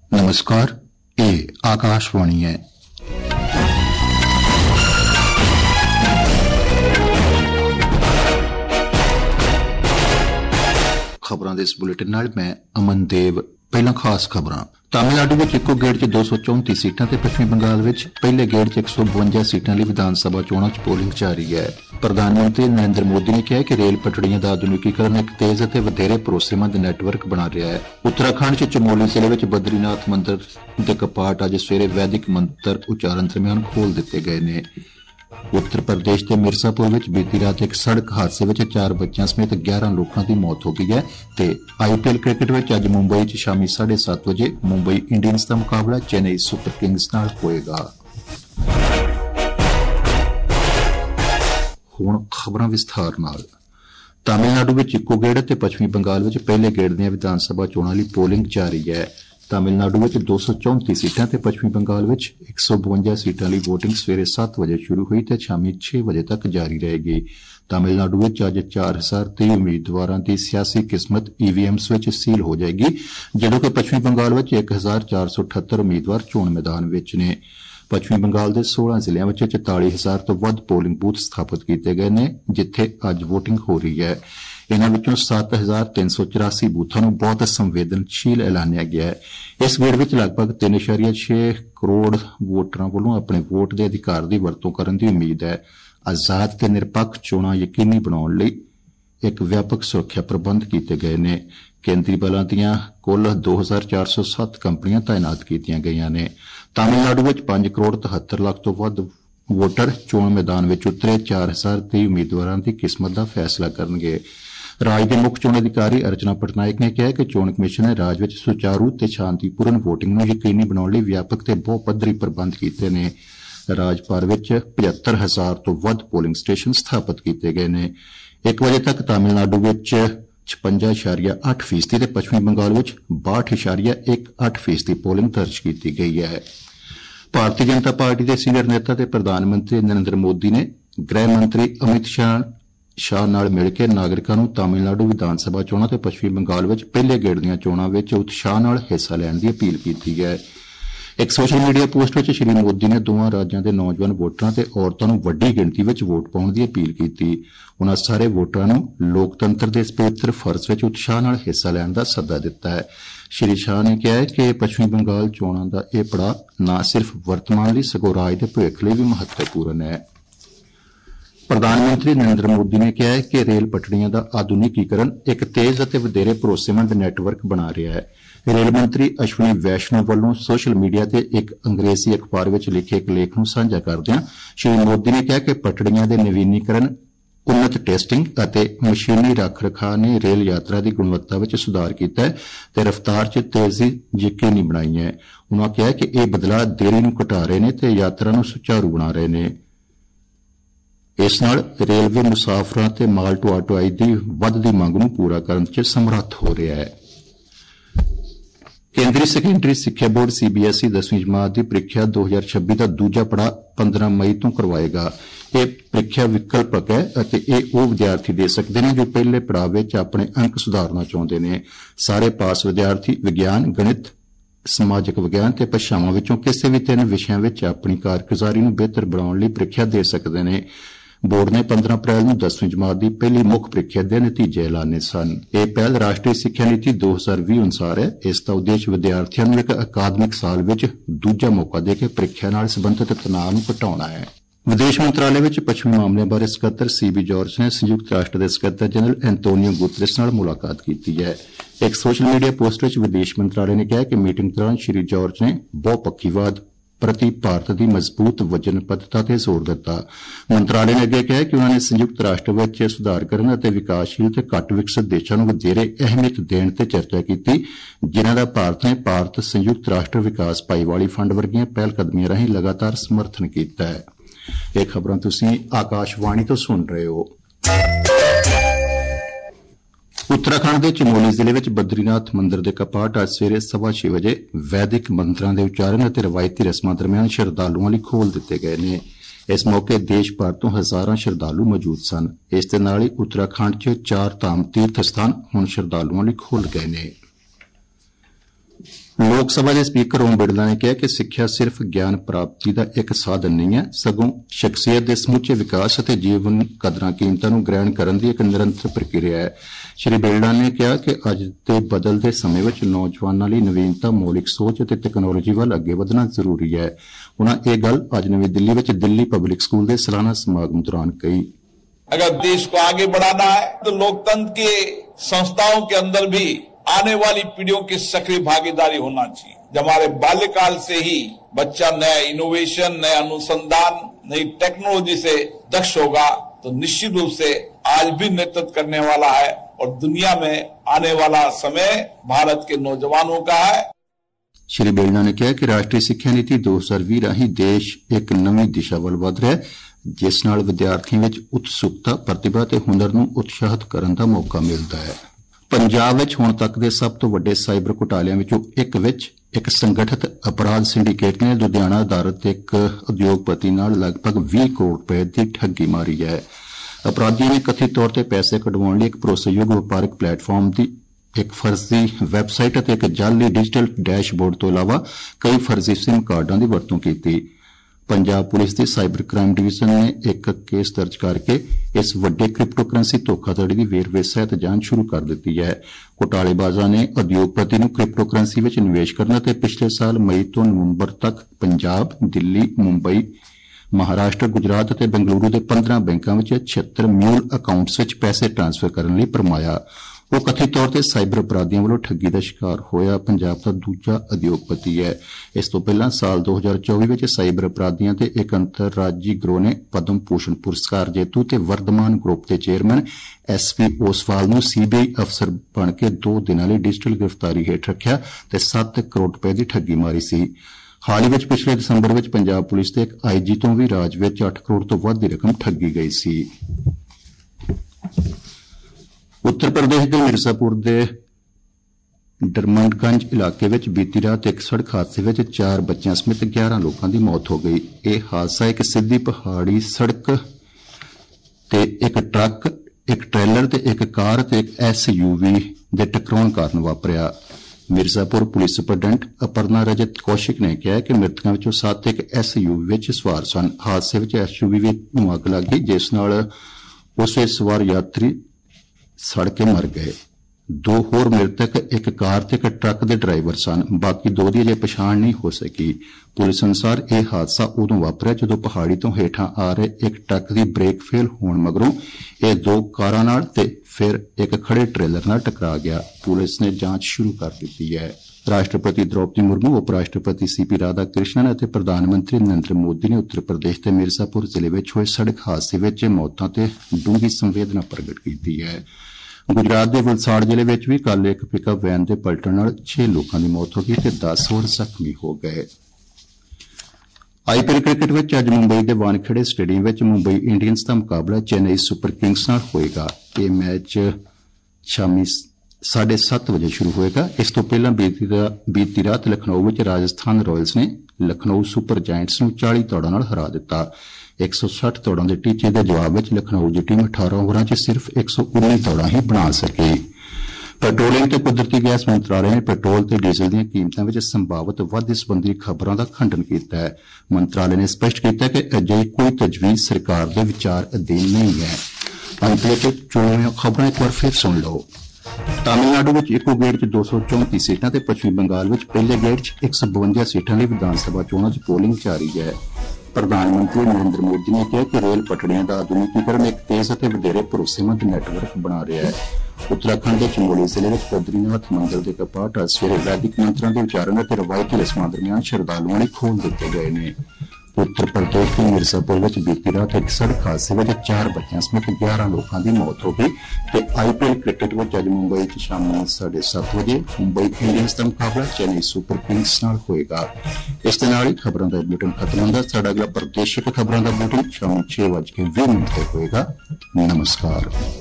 नमस्कार, ये आकाशवाणी है। खबरां दे इस बुलेटिन नाल मैं अमन देव। पहला खास खबरां। तमिलनाडु विच इक्को गेड़ च 234 सीटां ते पश्चिमी बंगाल विच पहले गेड़ च 152 सीटां लई विधान सभा चोणां च पोलिंग जारी है। प्रधानमंत्री नरेंद्र मोदी ने कहा कि रेल पटड़ियां दा आधुनिकीकरण एक तेज अते वधेरे भरोसेमंद नैटवर्क बना रहा है। उत्तराखंड च चमोली जिले विच बद्रीनाथ मंदिर दे कपाट अज सवेरे वैदिक मंत्र उच्चारण दरम्यान खोल दिते गए ने। उत्तर प्रदेश के मिर्जापुर विच बीती रात एक सड़क हादसे विच 4 बच्चों समेत 11 लोगों की मौत हो गई है। ते IPL क्रिकेट विच अज मुंबई च शामी 7:30 बजे मुंबई इंडियंस का मुकाबला चेन्नई सुपर किंग्स नाल होएगा। हुण खबरां विस्तार नाल। तमिलनाडु विच इक्को गेड़ ते पश्चिमी बंगाल विच पहले गेड़ दीआं विधान सभा चोणां लई पोलिंग जारी है। तमिलनाडु विच 234 सीटां ते पश्चिमी बंगाल विच 152 सीटां लई वोटिंग सवेरे 7 बजे शुरू हुई ते शामी 6 बजे तक जारी रहेगी। तमिलनाडु विच अज 4023 उम्मीदवारां दी सियासी किस्मत EVMs विच सील हो जाएगी, जदों कि पश्चिमी बंगाल विच 1478 उम्मीदवार चोण मैदान विच ने। पश्चिमी बंगाल दे 16 जिलिਆਂ विच 44,000 ਤੋਂ ਵੱਧ पोलिंग बूथ स्थापित ਕੀਤੇ गए ने, जिथे अज वोटिंग हो रही है। इन्हां विचों 7,384 बूथां नूं बहुत संवेदनशील ऐलानिया गया है। इस गेड़ विच लगभग 3.6 करोड़ वोटरां वल्लों अपने वोट दे अधिकार दी वरतों करन दी उम्मीद है। आजाद ते निरपक्ष चोणां यकीनी बनाउण लई एक व्यापक सुरक्षा प्रबंध कीते गए ने। केंद्री बलां दीआं कुल 2,407 कंपनियां तैनात कीतीआं गईआं ने। तमिलनाडु विच 5 करोड़ 73 लाख तो वध वोटर चोण मैदान विच उतरे 4,023 उम्मीदवारां दी किस्मत दा फैसला करनगे। राज दे मुख चोण अधिकारी अर्चना पटनायक ने कहा कि चोण कमिशन ने राज विच सुचारू ते शांतिपूर्ण वोटिंग नूं यकीनी बनाउण लई व्यापक ते बहुपद्धरी प्रबंध कीते ने। राज भर विच 75,000 तो वध पोलिंग स्टेशन स्थापित कीते गए ने। 1 बजे तक तमिलनाडु विच 56.8% ते पश्चिमी बंगाल विच 62.18% पोलिंग दर्ज की गई है। भारतीय जनता पार्टी के सीनियर नेता ते प्रधानमंत्री नरेंद्र मोदी ने गृह मंत्री अमित शाह नाल मिल के नागरिकां नूं तमिलनाडु विधान सभा चोणां ते पश्चिमी बंगाल विच पहले गेड़ दीआं चोणां विच उत्साह नाल हिस्सा लैण दी अपील कीती है। एक सोशल मीडिया पोस्ट विच श्री मोदी ने दोवां राज्यां दे नौजवान वोटरां ते औरतां नूं वड्डी गिणती विच वोट पाउण दी अपील कीती। उन्हां सारे वोटरां नूं लोकतंत्र दे इस पवित्र फर्ज विच उत्साह नाल हिस्सा लैण दा सੱਦਾ दित्ता है। श्री शाह ने कहा कि पश्चिमी बंगाल चोणां दा इह पड़ाव न सिर्फ वर्तमान लई सगों राज दे भविख लई भी महत्वपूर्ण है। प्रधानमंत्री नरेंद्र मोदी ने कहा है कि रेल पटड़ियां दा आधुनिकीकरण एक तेज अते वधेरे भरोसेमंद नैटवर्क बना रहा है। रेल मंत्री अश्विनी वैष्णव वालों सोशल मीडिया ते एक अंग्रेजी अखबार विच लिखे एक लेख नूं साझा करदिआं श्री मोदी ने कहा कि पटड़ियां दे नवीनीकरण, उन्नत टेस्टिंग अते मशीनी रख रखाव ने रेल यात्रा की गुणवत्ता विच सुधार कीता है ते रफ्तार च तेजी यकीनी बनाई है। उन्होंने कहा कि यह बदलाव देरी नूं घटा रहे ने ते यात्रा नूं सुचारू बना रहे ने। इस नाल रेलवे मुसाफरां ते माल ढुआई दी वधदी मंग नूं पूरा करन च समर्थ हो रहा है। केंद्रीय सैकेंडरी सिक्ख्या बोर्ड CBSE 10वीं जमात की प्रीख्या 2026 का दूजा पड़ाव 15 मई तो करवाएगा। यह प्रीख्या विकल्पक है और यह वो विद्यार्थी दे सकते हैं जो पहले पड़ाव में अपने अंक सुधारना चाहते हैं। सारे पास विद्यार्थी विज्ञान, गणित, समाजिक विज्ञान ते भाषावां विचों किसी भी 3 विषयां विच अपनी कारगुजारी नूं बेहतर बनाउण लई प्रीख्या दे सकते हैं। बोर्ड ने 15 अप्रैल नूं 10वीं जमात की पहली मुख प्रीख्या के नतीजे ऐलाने सन। यह पहल राष्ट्रीय सिक्ख्या नीति 2020 अनुसार है। इसका उद्देश्य विद्यार्थियों नूं एक अकादमिक साल विच दूजा मौका दे के प्रीख्या नाल संबंधित तनाव नूं घटाउणा है। विदेश मंत्रालय विच पश्चिमी मामलों बारे सकत्तर CB जॉर्ज ने संयुक्त राष्ट्र के सकत्तर जनरल एंटोनियो गुतरेस नाल मुलाकात की है। एक सोशल मीडिया पोस्ट विच विदेश मंत्रालय ने कहा कि मीटिंग दौरान श्री जॉर्ज ने बहुपक्षीवाद प्रति भारत की मजबूत वचनबद्धता ते जोर दिता। मंत्रालय ने अगे कहा कि उन्होंने संयुक्त राष्ट्र विच सुधार करन अते विकासशील ते घट विकसित देशां नूं वधेरे अहमियत देण ते चर्चा की, जिन्हां दा भारत ने भारत संयुक्त राष्ट्र विकास भाईवाली फंड वर्गियां पहलकदमियां राहीं लगातार समर्थन कीता है। ये खबरां तुसीं आकाशवाणी तो सुन रहे हो। उत्तराखंड के चमोली जिले में बद्रीनाथ मंदिर के कपाट अज सवेरे 6:15 बजे वैदिक मंत्रों के उच्चारण और रवायती रस्मां दरम्यान श्रद्धालुओं लई खोल दिते गए ने। इस मौके देश भर तो हजारां श्रद्धालु मौजूद सन। इस दे नाल ही उत्तराखंड च 4 धाम तीर्थ स्थान हुण श्रद्धालुओं लई खोल गए ने। ਲੋਕ ਸਭਾ ਦੇ ਸਪੀਕਰ ਓਮ ਬਿਰਲਾ ਨੇ ਕਿਹਾ ਕਿ ਸਿੱਖਿਆ ਸਿਰਫ ਗਿਆਨ ਪ੍ਰਾਪਤੀ ਦਾ ਇੱਕ ਸਾਧਨ ਨਹੀਂ ਹੈ, ਸਗੋਂ ਸ਼ਖਸੀਅਤ ਦੇ ਸਮੁੱਚੇ ਵਿਕਾਸ ਅਤੇ ਜੀਵਨ ਕਦਰਾਂ ਕੀਮਤਾਂ ਨੂੰ ਗ੍ਰਹਿਣ ਕਰਨ ਦੀ ਇੱਕ ਨਿਰੰਤਰ ਪ੍ਰਕਿਰਿਆ ਹੈ। ਸ਼੍ਰੀ ਬਿਰਲਾ ਨੇ ਕਿਹਾ ਕਿ ਅੱਜ ਦੇ ਬਦਲਦੇ ਸਮੇਂ ਵਿੱਚ ਨੌਜਵਾਨਾਂ ਲਈ ਨਵੀਨਤਾ, ਮੌਲਿਕ ਸੋਚ ਅਤੇ ਤਕਨਾਲੋਜੀ ਵੱਲ ਅੱਗੇ ਵਧਣਾ ਜ਼ਰੂਰੀ ਹੈ। ਉਨ੍ਹਾਂ ਇਹ ਗੱਲ ਅੱਜ ਨਵੀਂ ਦਿੱਲੀ ਵਿੱਚ ਦਿੱਲੀ ਪਬਲਿਕ ਸਕੂਲ ਦੇ ਸਾਲਾਨਾ ਸਮਾਗਮ दौरान कही। अगर देश को आगे बढ़ाना है तो लोकतंत्र के संस्थाओं के अंदर भी आने वाली पीढ़ियों की सक्रिय भागीदारी होना चाहिए। जब हमारे बाल्यकाल से ही बच्चा नया इनोवेशन, नया अनुसंधान, नई टेक्नोलॉजी से दक्ष होगा तो निश्चित रूप से आज भी नेतृत्व करने वाला है और दुनिया में आने वाला समय भारत के नौजवानों का है। श्री बिरला ने कहा कि राष्ट्रीय सिक्ख्या नीति 2020 राही देश एक नवी दिशा ਵੱਲ ਵਧ ਰਿਹਾ ਹੈ, ਜਿਸ ਨਾਲ ਵਿਦਿਆਰਥੀਆਂ ਵਿੱਚ ਉਤਸੁਕਤਾ, ਪ੍ਰਤਿਭਾ ਤੇ ਹੁਨਰ ਨੂੰ ਉਤਸ਼ਾਹਿਤ ਕਰਨ ਦਾ ਮੌਕਾ ਮਿਲਦਾ ਹੈ। ਪੰਜਾਬ ਵਿੱਚ ਹੁਣ ਤੱਕ ਦੇ ਸਭ ਤੋਂ ਵੱਡੇ ਸਾਈਬਰ ਘੁਟਾਲਿਆਂ ਵਿੱਚੋਂ ਇੱਕ ਸੰਗਠਿਤ ਅਪਰਾਧ ਸਿੰਡੀਕੇਟ ਨੇ ਲੁਧਿਆਣਾ ਆਧਾਰਿਤ ਇੱਕ ਉਦਯੋਗਪਤੀ ਨਾਲ ਲਗਭਗ 20 ਕਰੋੜ ਰੁਪਏ ਦੀ ਠੱਗੀ ਮਾਰੀ ਹੈ। ਅਪਰਾਧੀਆਂ ਨੇ ਕਥਿਤ ਤੌਰ ਤੇ ਪੈਸੇ ਕਢਵਾਉਣ ਲਈ ਇੱਕ ਭਰੋਸੇਯੋਗ ਵਪਾਰਕ ਪਲੇਟਫਾਰਮ ਦੀ ਇੱਕ ਫਰਜ਼ੀ ਵੈਬਸਾਈਟ ਅਤੇ ਇੱਕ ਜਾਅਲੀ ਡਿਜੀਟਲ ਡੈਸ਼ਬੋਰਡ ਤੋਂ ਇਲਾਵਾ ਕਈ ਫਰਜ਼ੀ ਸਿਮ ਕਾਰਡਾਂ ਦੀ ਵਰਤੋਂ ਕੀਤੀ। ਪੰਜਾਬ ਪੁਲਿਸ ਦੀ ਸਾਈਬਰ ਕ੍ਰਾਈਮ ਡਿਵੀਜ਼ਨ ਨੇ ਇੱਕ ਕੇਸ ਦਰਜ ਕਰਕੇ ਇਸ ਵੱਡੇ ਕ੍ਰਿਪਟੋ ਕਰੰਸੀ ਧੋਖਾਧੜੀ ਦੀ ਵੇਰਵੇ ਸਹਿਤ ਜਾਂਚ ਸ਼ੁਰੂ ਕਰ ਦਿੱਤੀ ਹੈ। ਘੁਟਾਲੇਬਾਜ਼ਾਂ ਨੇ ਉਦਯੋਗਪਤੀ ਨੂੰ ਕ੍ਰਿਪਟੋ ਕਰੰਸੀ ਵਿੱਚ ਨਿਵੇਸ਼ ਕਰਨ ਅਤੇ ਪਿਛਲੇ ਸਾਲ ਮਈ ਤੋਂ ਨਵੰਬਰ ਤੱਕ ਪੰਜਾਬ, ਦਿੱਲੀ, ਮੁੰਬਈ, ਮਹਾਰਾਸ਼ਟਰ, ਗੁਜਰਾਤ ਅਤੇ ਬੰਗਲੁਰੂ ਦੇ 15 ਬੈਂਕਾਂ ਵਿੱਚ 76 ਮਿਊਲ ਅਕਾਊਂਟਸ ਵਿੱਚ ਪੈਸੇ ਟ੍ਰਾਂਸਫਰ ਕਰਨ ਲਈ ਭਰਮਾਇਆ। ਉਹ ਕਥਿਤ ਤੌਰ ਤੇ ਸਾਈਬਰ ਅਪਰਾਧੀਆਂ ਵੱਲੋਂ ਠੱਗੀ ਦਾ ਸ਼ਿਕਾਰ ਹੋਇਆ ਪੰਜਾਬ ਦਾ ਦੂਜਾ ਉਦਯੋਗਪਤੀ ਹੈ। ਇਸ ਤੋਂ ਪਹਿਲਾਂ ਸਾਲ 2024 ਵਿੱਚ ਸਾਈਬਰ ਅਪਰਾਧੀਆਂ ਤੇ ਇੱਕ ਅੰਤਰਰਾਜੀ ਗਰੋਹ ਨੇ ਪਦਮ ਭੂਸ਼ਣ ਪੁਰਸਕਾਰ ਜੇਤੂ ਤੇ ਵਰਧਮਾਨ ਗਰੁੱਪ ਦੇ ਚੇਅਰਮੈਨ SP ਓਸਵਾਲ ਨੂੰ CBI ਅਫਸਰ ਬਣ ਕੇ 2 ਦਿਨਾਂ ਲਈ ਡਿਜੀਟਲ ਗ੍ਰਿਫਤਾਰੀ ਹੇਠ ਰੱਖਿਆ ਤੇ 7 ਕਰੋੜ ਰੁਪਏ ਦੀ ਠੱਗੀ ਮਾਰੀ ਸੀ। ਹਾਲ ਹੀ ਵਿੱਚ ਪਿਛਲੇ ਦਸੰਬਰ ਵਿੱਚ ਪੰਜਾਬ ਪੁਲਿਸ ਦੇ ਇੱਕ IG ਤੋਂ ਵੀ ਰਾਜ ਵਿੱਚ 8 ਕਰੋੜ ਤੋਂ ਵੱਧ ਦੀ ਰਕਮ ਠੱਗੀ ਗਈ ਸੀ। ਉੱਤਰ ਪ੍ਰਦੇਸ਼ ਦੇ ਮਿਰਜ਼ਾਪੁਰ ਦੇ ਡਰਮੰਡਗੰਜ ਇਲਾਕੇ ਵਿੱਚ ਬੀਤੀ ਰਾਤ ਇੱਕ ਸੜਕ ਹਾਦਸੇ ਵਿੱਚ 4 ਬੱਚਿਆਂ ਸਮੇਤ 11 ਲੋਕਾਂ ਦੀ ਮੌਤ ਹੋ ਗਈ। ਇਹ ਹਾਦਸਾ ਇੱਕ ਸਿੱਧੀ ਪਹਾੜੀ ਸੜਕ ਤੇ ਇੱਕ ਟਰੱਕ, ਇੱਕ ਟ੍ਰੇਲਰ ਤੇ ਇੱਕ ਕਾਰ ਤੇ ਇੱਕ SUV ਦੇ ਟਕਰਾਉਣ ਕਾਰਨ ਵਾਪਰਿਆ। ਮਿਰਜ਼ਾਪੁਰ ਪੁਲਿਸ ਸੁਪਰਡੈਂਟ ਅਪਰਨਾ ਰਜਤ ਕੌਸ਼ਿਕ ਨੇ ਕਿਹਾ ਕਿ ਮ੍ਰਿਤਕਾਂ ਵਿੱਚੋਂ 7 ਇੱਕ SUV ਵਿੱਚ ਸਵਾਰ ਸਨ। ਹਾਦਸੇ ਵਿੱਚ SUV ਵਿੱਚ ਨੂੰ ਅੱਗ ਲੱਗ ਗਈ, ਜਿਸ ਨਾਲ ਉਸ ਵਿੱਚ ਸਵਾਰ ਯਾਤਰੀ ਸੜ ਕੇ ਮਰ ਗਏ। 2 ਹੋਰ ਮ੍ਰਿਤਕ ਇੱਕ ਕਾਰ ਤੇ ਇੱਕ ਟਰੱਕ ਦੇ ਡਰਾਈਵਰ ਸਨ। ਬਾਕੀ 2 ਦੀ ਅਜੇ ਪਛਾਣ ਨਹੀਂ ਹੋ ਸਕੀ। ਪੁਲਿਸ ਅਨੁਸਾਰ ਇਹ ਹਾਦਸਾ ਉਦੋਂ ਵਾਪਰਿਆ ਜਦੋਂ ਪਹਾੜੀ ਤੋਂ ਹੇਠਾਂ ਆ ਰਹੇ ਇੱਕ ਟਰੱਕ ਦੀ ਬ੍ਰੇਕ ਫੇਲ ਹੋਣ ਮਗਰੋਂ ਇਹ 2 ਕਾਰਾਂ ਨਾਲ ਤੇ ਫਿਰ ਇੱਕ ਖੜੇ ਟ੍ਰੇਲਰ ਨਾਲ ਟਕਰਾ ਗਿਆ। ਪੁਲਿਸ ਨੇ ਜਾਂਚ ਸ਼ੁਰੂ ਕਰ ਦਿੱਤੀ ਹੈ। ਰਾਸ਼ਟਰਪਤੀ ਦ੍ਰੌਪਦੀ ਮੁਰਮੂ, ਉਪ ਰਾਸ਼ਟਰਪਤੀ CP ਰਾਧਾ ਕ੍ਰਿਸ਼ਨਨ ਅਤੇ ਪ੍ਰਧਾਨ ਮੰਤਰੀ ਨਰਿੰਦਰ ਮੋਦੀ ਨੇ ਉੱਤਰ ਪ੍ਰਦੇਸ਼ ਦੇ ਮਿਰਜ਼ਾਪੁਰ ਜ਼ਿਲ੍ਹੇ ਵਿੱਚ ਹੋਏ ਸੜਕ ਹਾਦਸੇ ਵਿੱਚ ਮੌਤਾਂ ਤੇ ਡੂੰਘੀ ਸੰਵੇਦਨਾ ਪ੍ਰਗਟ ਕੀਤੀ ਹੈ। ਗੁਜਰਾਤ ਦੇ ਵਲਸਾੜ ਜ਼ਿਲ੍ਹੇ ਵਿੱਚ ਵੀ ਕੱਲ੍ਹ ਇੱਕ ਪਿਕਅਪ ਵੈਨ ਦੇ ਪਲਟਣ ਨਾਲ 6 ਲੋਕਾਂ ਦੀ ਮੌਤ ਹੋ ਗਈ ਤੇ 10 ਹੋਰ ਜ਼ਖਮੀ ਹੋ ਗਏ। IPL ਕ੍ਰਿਕਟ ਵਿੱਚ ਅੱਜ ਮੁੰਬਈ ਦੇ ਵਾਨਖੇੜੇ ਸਟੇਡੀਅਮ ਵਿੱਚ ਮੁੰਬਈ ਇੰਡੀਅਨਜ਼ ਦਾ ਮੁਕਾਬਲਾ ਚੇਨਈ ਸੁਪਰ ਕਿੰਗਜ਼ ਨਾਲ ਹੋਏਗਾ। ਇਹ ਮੈਚ ਸ਼ਾਮੀ 7:30 ਵਜੇ ਸ਼ੁਰੂ ਹੋਏਗਾ। ਇਸ ਤੋਂ ਪਹਿਲਾਂ ਬੀਤੀ ਰਾਤ ਲਖਨਊ ਵਿੱਚ ਰਾਜਸਥਾਨ ਰਾਇਲਸ ਨੇ ਲਖਨਊ ਸੁਪਰ ਜਾਇੰਟਸ ਨੂੰ 40 ਦੌੜਾਂ ਨਾਲ ਹਰਾ ਦਿੱਤਾ। 160 ਦੌੜਾਂ ਦੇ ਟੀਚੇ ਦੇ ਜਵਾਬ ਵਿੱਚ ਲਖਨਊ ਦੀ ਟੀਮ 18 ਓਵਰਾਂ 'ਚ ਸਿਰਫ 119 ਦੌੜਾਂ ਹੀ ਬਣਾ ਸਕੀ। ਪੈਟਰੋਲੀਅਮ ਤੇ ਕੁਦਰਤੀ ਗੈਸ ਮੰਤਰਾਲੇ ਨੇ ਪੈਟਰੋਲ ਤੇ ਡੀਜ਼ਲ ਦੀਆਂ ਕੀਮਤਾਂ ਵਿੱਚ ਸੰਭਾਵਤ ਵਾਧੇ ਸੰਬੰਧੀ ਖਬਰਾਂ ਦਾ ਖੰਡਨ ਕੀਤਾ ਹੈ। ਮੰਤਰਾਲੇ ਨੇ ਸਪਸ਼ਟ ਕੀਤਾ ਕਿ ਅਜਿਹੀ ਕੋਈ ਤਜਵੀਜ਼ ਸਰਕਾਰ ਦੇ ਵਿਚਾਰ ਅਧੀਨ ਨਹੀਂ ਹੈ। ਅੰਤ ਵਿੱਚ ਚੋਣਵੀਆਂ ਖਬਰਾਂ ਇੱਕ ਵਾਰ ਫਿਰ ਸੁਣ ਲਓ। ਤਾਮਿਲਨਾਡੂ ਵਿੱਚ ਇੱਕੋ ਗੇੜ 'ਚ 234 ਸੀਟਾਂ ਤੇ ਪੱਛਮੀ ਬੰਗਾਲ ਵਿੱਚ ਪਹਿਲੇ ਗੇੜ 'ਚ 152 ਸੀਟਾਂ ਲਈ ਵਿਧਾਨ ਸਭਾ ਚੋਣਾਂ 'ਚ ਪੋਲਿੰਗ ਜਾਰੀ ਹੈ। ਪ੍ਰਧਾਨ ਮੰਤਰੀ ਨਰਿੰਦਰ ਮੋਦੀ ਨੇ ਕਿਹਾ ਕਿ ਰੇਲ ਪਟੜੀਆਂ ਦਾ ਆਧੁਨਿਕੀਕਰਨ ਇੱਕ ਤੇਜ਼ ਅਤੇ ਵਧੇਰੇ ਭਰੋਸੇਮੰਦ ਨੈਟਵਰਕ ਬਣਾ ਰਿਹਾ ਹੈ। ਉੱਤਰਾਖੰਡ ਦੇ ਚਮੋਲੀ ਜ਼ਿਲ੍ਹੇ ਵਿੱਚ ਬਦਰੀਨਾਥ ਮੰਦਰ ਦੇ ਕਪਾਟ ਅੱਜ ਸਵੇਰੇ ਵੈਦਿਕ ਮੰਤਰਾਂ ਦੇ ਉਚਾਰਨ ਅਤੇ ਰਵਾਇਤੀ ਰਸਮਾਂ ਦਰਮਿਆਨ ਸ਼ਰਧਾਲੂਆਂ ਲਈ ਖੋਲ੍ਹ ਦਿੱਤੇ ਗਏ ਨੇ। ਉੱਤਰ ਪ੍ਰਦੇਸ਼ ਦੇ ਮਿਰਜ਼ਾਪੁਰ ਵਿੱਚ ਬੀਤੀ ਰਾਤ ਇੱਕ ਸੜਕ ਹਾਦਸੇ ਵਿੱਚ 4 ਬੱਚਿਆਂ ਸਮੇਤ 11 ਲੋਕਾਂ ਦੀ ਮੌਤ ਹੋ ਗਈ ਤੇ IPL ਕ੍ਰਿਕਟ ਵਿੱਚ ਅੱਜ ਮੁੰਬਈ 'ਚ ਸ਼ਾਮੀ 7:30 ਵਜੇ ਮੁੰਬਈ ਇੰਡੀਅਨਜ਼ ਦਾ ਮੁਕਾਬਲਾ ਚੇਨਈ ਸੁਪਰ ਕਿੰਗਜ਼ ਨਾਲ ਹੋਏਗਾ। ਇਸ ਦੇ ਨਾਲ ਹੀ ਖਬਰਾਂ ਦਾ ਬੁਲੇਟਿਨ ਖਤਮ ਹੁੰਦਾ। ਸਾਡਾ ਅਗਲਾ ਪ੍ਰਦੇਸ਼ਿਕ ਖਬਰਾਂ ਦਾ ਬੁਲੇਟਿਨ ਸ਼ਾਮ 6:20 ਤੇ ਹੋਏਗਾ। ਨਮਸਕਾਰ।